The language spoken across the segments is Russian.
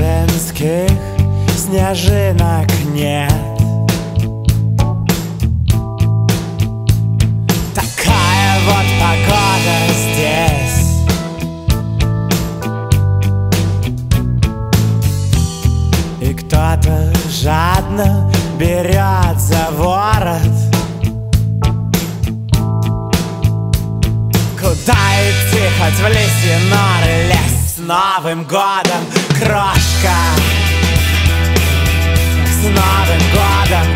рождественских снежинок нет. Такая вот погода здесь. И кто-то жадно берет за ворот. Куда идти, хоть в лисьи норы лезть? С Новым годом, крошка! С Новым годом!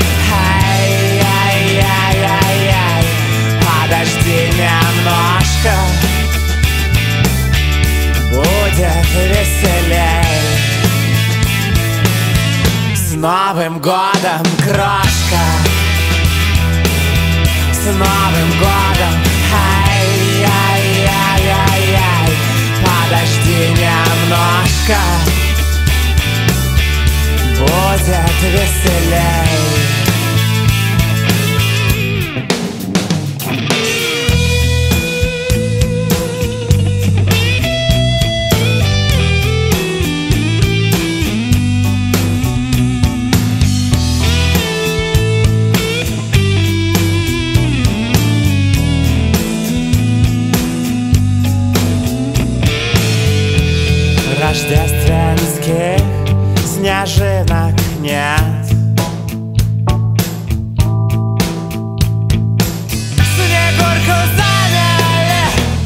Ай-яй-яй-яй-яй! Подожди немножко, будет веселей. С Новым годом, крошка! С Новым годом! Ай-яй-яй-яй-яй! Подожди немножко, будет веселей. Рождественских снежинок нет. Снегурку замели.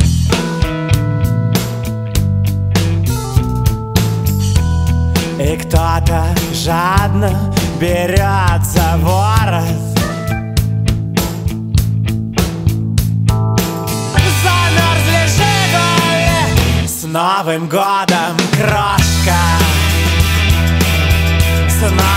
И кто-то жадно берет за ворот. Замерзли «Жигули». С Новым годом, крошка! С